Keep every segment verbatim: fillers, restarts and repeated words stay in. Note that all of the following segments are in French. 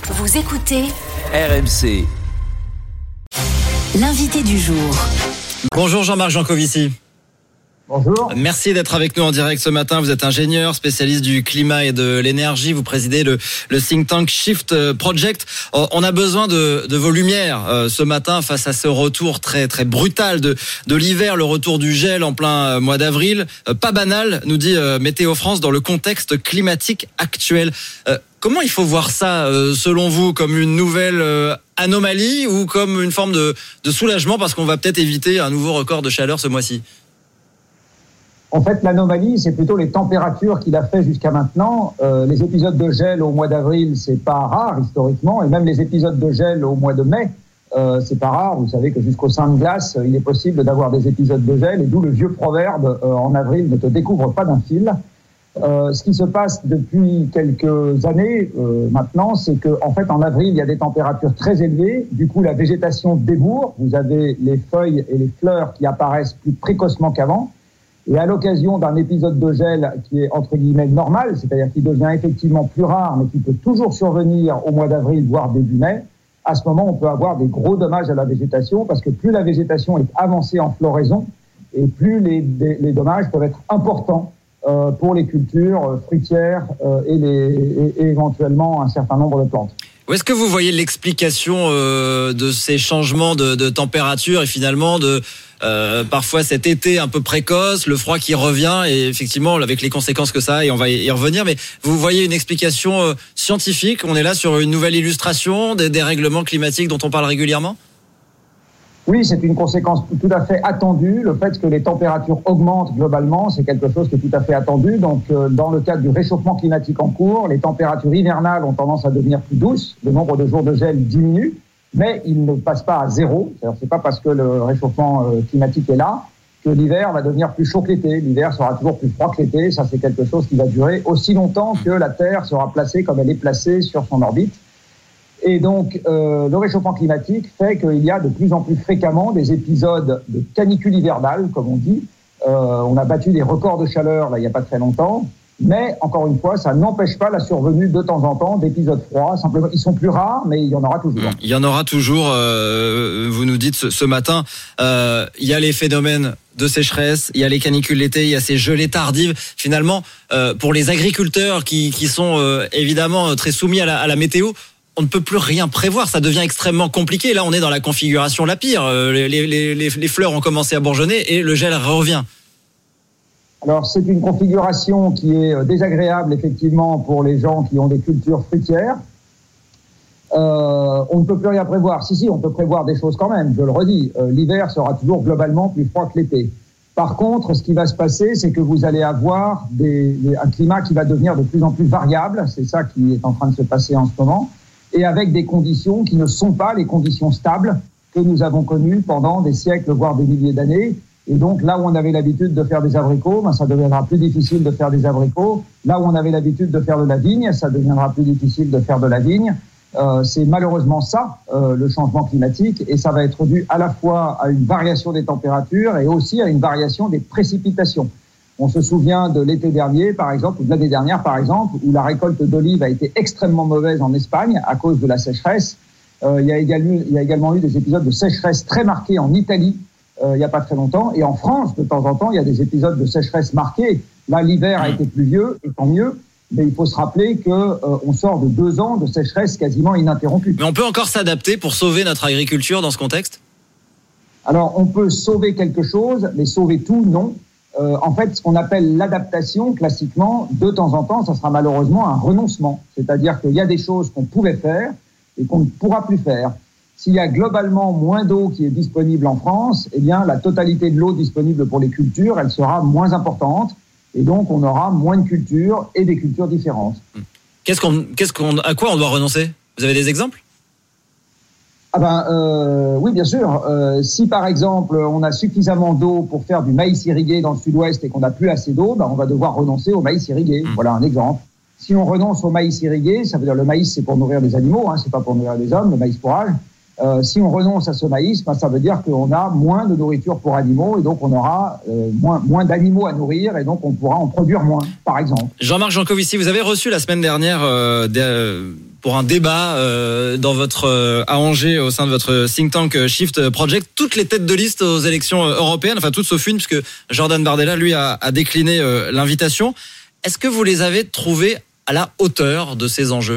Vous écoutez R M C. L'invité du jour. Bonjour Jean-Marc Jancovici. Bonjour. Merci d'être avec nous en direct ce matin. Vous êtes ingénieur, spécialiste du climat et de l'énergie. Vous présidez le, le think tank Shift Project. On a besoin de, de vos lumières euh, ce matin face à ce retour très très brutal de, de l'hiver, le retour du gel en plein mois d'avril. Euh, pas banal, nous dit euh, Météo France, dans le contexte climatique actuel. Euh, comment il faut voir ça euh, selon vous, comme une nouvelle euh, anomalie ou comme une forme de, de soulagement parce qu'on va peut-être éviter un nouveau record de chaleur ce mois-ci? En fait, l'anomalie, c'est plutôt les températures qu'il a fait jusqu'à maintenant. Euh, les épisodes de gel au mois d'avril, c'est pas rare historiquement, et même les épisodes de gel au mois de mai, euh, c'est pas rare. Vous savez que jusqu'au sein de glace, il est possible d'avoir des épisodes de gel, et d'où le vieux proverbe euh, en avril ne te découvre pas d'un fil. Euh, ce qui se passe depuis quelques années euh, maintenant, c'est que en fait en avril il y a des températures très élevées. Du coup, la végétation débourre. Vous avez les feuilles et les fleurs qui apparaissent plus précocement qu'avant. Et à l'occasion d'un épisode de gel qui est entre guillemets normal, c'est-à-dire qui devient effectivement plus rare, mais qui peut toujours survenir au mois d'avril, voire début mai, à ce moment, on peut avoir des gros dommages à la végétation, parce que plus la végétation est avancée en floraison, et plus les, les, les dommages peuvent être importants euh, pour les cultures fruitières euh, et, les, et, et éventuellement un certain nombre de plantes. Où est-ce que vous voyez l'explication euh, de ces changements de, de température et finalement de euh, parfois cet été un peu précoce, le froid qui revient et effectivement avec les conséquences que ça a, et on va y revenir, mais vous voyez une explication euh, scientifique? On est là sur une nouvelle illustration des dérèglements climatiques dont on parle régulièrement? Oui, c'est une conséquence tout à fait attendue. Le fait que les températures augmentent globalement, c'est quelque chose qui est tout à fait attendu. Donc, euh, dans le cadre du réchauffement climatique en cours, les températures hivernales ont tendance à devenir plus douces. Le nombre de jours de gel diminue, mais il ne passe pas à zéro. C'est-à-dire, c'est pas parce que le réchauffement euh, climatique est là que l'hiver va devenir plus chaud que l'été. L'hiver sera toujours plus froid que l'été. Ça, c'est quelque chose qui va durer aussi longtemps que la Terre sera placée comme elle est placée sur son orbite. Et donc, euh, le réchauffement climatique fait qu'il y a de plus en plus fréquemment des épisodes de canicule hivernale, comme on dit. Euh, on a battu des records de chaleur là il n'y a pas très longtemps. Mais, encore une fois, ça n'empêche pas la survenue de temps en temps d'épisodes froids. Simplement, ils sont plus rares, mais il y en aura toujours. Il y en aura toujours, euh, vous nous dites ce, ce matin. Euh, il y a les phénomènes de sécheresse, il y a les canicules l'été, il y a ces gelées tardives. Finalement, euh, pour les agriculteurs qui, qui sont euh, évidemment très soumis à la, à la météo, on ne peut plus rien prévoir, ça devient extrêmement compliqué. Là, on est dans la configuration la pire. Les, les, les, les fleurs ont commencé à bourgeonner et le gel revient. Alors, c'est une configuration qui est désagréable, effectivement, pour les gens qui ont des cultures fruitières. Euh, on ne peut plus rien prévoir. Si, si, on peut prévoir des choses quand même, je le redis. Euh, l'hiver sera toujours globalement plus froid que l'été. Par contre, ce qui va se passer, c'est que vous allez avoir des, des, un climat qui va devenir de plus en plus variable. C'est ça qui est en train de se passer en ce moment. Et avec des conditions qui ne sont pas les conditions stables que nous avons connues pendant des siècles, voire des milliers d'années. Et donc, là où on avait l'habitude de faire des abricots, ben, ça deviendra plus difficile de faire des abricots. Là où on avait l'habitude de faire de la vigne, ça deviendra plus difficile de faire de la vigne. Euh, c'est malheureusement ça, euh, le changement climatique. Et ça va être dû à la fois à une variation des températures et aussi à une variation des précipitations. On se souvient de l'été dernier, par exemple, ou de l'année dernière, par exemple, où la récolte d'olives a été extrêmement mauvaise en Espagne à cause de la sécheresse. Euh, il y a également, il y a également eu des épisodes de sécheresse très marqués en Italie, euh, il n'y a pas très longtemps. Et en France, de temps en temps, il y a des épisodes de sécheresse marqués. Là, l'hiver a été pluvieux, et tant mieux. Mais il faut se rappeler que euh, on sort de deux ans de sécheresse quasiment ininterrompue. Mais on peut encore s'adapter pour sauver notre agriculture dans ce contexte? Alors, on peut sauver quelque chose, mais sauver tout, non. Euh, en fait, ce qu'on appelle l'adaptation, classiquement, de temps en temps, ça sera malheureusement un renoncement. C'est-à-dire qu'il y a des choses qu'on pouvait faire et qu'on ne pourra plus faire. S'il y a globalement moins d'eau qui est disponible en France, eh bien, la totalité de l'eau disponible pour les cultures, elle sera moins importante. Et donc, on aura moins de cultures et des cultures différentes. Qu'est-ce qu'on, qu'est-ce qu'on, à quoi on doit renoncer? Vous avez des exemples? Ah ben euh, oui, bien sûr. Euh, si par exemple on a suffisamment d'eau pour faire du maïs irrigué dans le sud-ouest et qu'on n'a plus assez d'eau, ben on va devoir renoncer au maïs irrigué. Mmh. Voilà un exemple. Si on renonce au maïs irrigué, ça veut dire le maïs c'est pour nourrir les animaux, hein, c'est pas pour nourrir les hommes, le maïs fourrage. Euh, si on renonce à ce maïs, ben, ça veut dire qu'on a moins de nourriture pour animaux et donc on aura euh, moins, moins d'animaux à nourrir et donc on pourra en produire moins, par exemple. Jean-Marc Jancovici, vous avez reçu la semaine dernière euh, des, euh, pour un débat euh, dans votre euh, à Angers au sein de votre think tank Shift Project. Toutes les têtes de liste aux élections européennes, enfin toutes sauf une, puisque Jordan Bardella lui a, a décliné euh, l'invitation. Est-ce que vous les avez trouvés à la hauteur de ces enjeux ?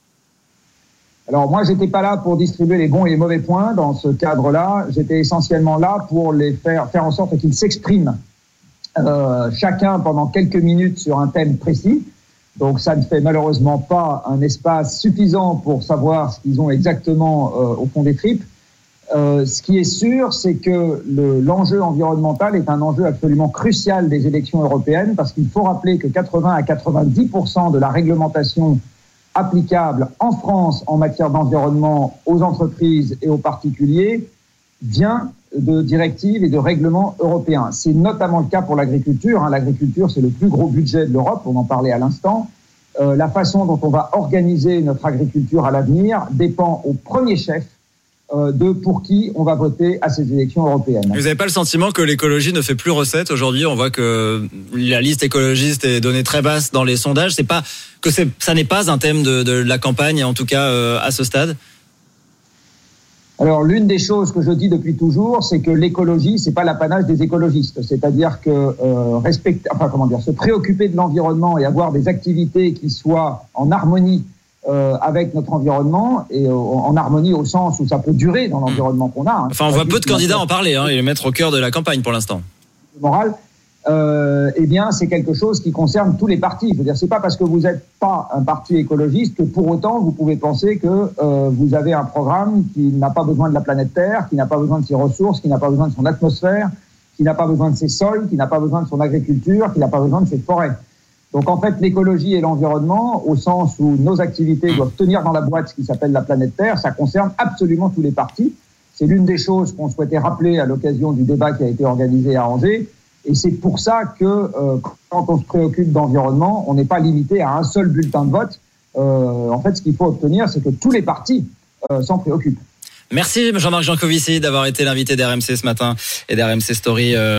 Alors moi, j'étais pas là pour distribuer les bons et les mauvais points dans ce cadre-là. J'étais essentiellement là pour les faire faire en sorte qu'ils s'expriment euh, chacun pendant quelques minutes sur un thème précis. Donc ça ne fait malheureusement pas un espace suffisant pour savoir ce qu'ils ont exactement euh, au fond des tripes. Euh, ce qui est sûr, c'est que le, l'enjeu environnemental est un enjeu absolument crucial des élections européennes, parce qu'il faut rappeler que quatre-vingts à quatre-vingt-dix pour cent de la réglementation applicable en France en matière d'environnement aux entreprises et aux particuliers vient de directives et de règlements européens. C'est notamment le cas pour l'agriculture. Hein. L'agriculture, c'est le plus gros budget de l'Europe, on en parlait à l'instant. Euh, la façon dont on va organiser notre agriculture à l'avenir dépend au premier chef euh, de pour qui on va voter à ces élections européennes. Vous n'avez pas le sentiment que l'écologie ne fait plus recette aujourd'hui ? On voit que la liste écologiste est donnée très basse dans les sondages. C'est pas que c'est, ça n'est pas un thème de, de la campagne, en tout cas euh, à ce stade ? Alors, l'une des choses que je dis depuis toujours, c'est que l'écologie, c'est pas l'apanage des écologistes. C'est-à-dire que euh, respecter, enfin comment dire, se préoccuper de l'environnement et avoir des activités qui soient en harmonie euh, avec notre environnement et euh, en harmonie au sens où ça peut durer dans l'environnement qu'on a. Hein. Enfin, on voit peu de candidats en parler hein, et les mettre au cœur de la campagne pour l'instant. Moral. Euh, eh bien, c'est quelque chose qui concerne tous les partis. Je veux dire, c'est pas parce que vous n'êtes pas un parti écologiste que pour autant vous pouvez penser que euh, vous avez un programme qui n'a pas besoin de la planète Terre, qui n'a pas besoin de ses ressources, qui n'a pas besoin de son atmosphère, qui n'a pas besoin de ses sols, qui n'a pas besoin de son agriculture, qui n'a pas besoin de ses forêts. Donc, en fait, l'écologie et l'environnement, au sens où nos activités doivent tenir dans la boîte ce qui s'appelle la planète Terre, ça concerne absolument tous les partis. C'est l'une des choses qu'on souhaitait rappeler à l'occasion du débat qui a été organisé à Angers. Et c'est pour ça que euh, quand on se préoccupe d'environnement, on n'est pas limité à un seul bulletin de vote. Euh, en fait, ce qu'il faut obtenir, c'est que tous les partis euh, s'en préoccupent. Merci Jean-Marc Jancovici d'avoir été l'invité d'R M C ce matin et d'R M C Story. Euh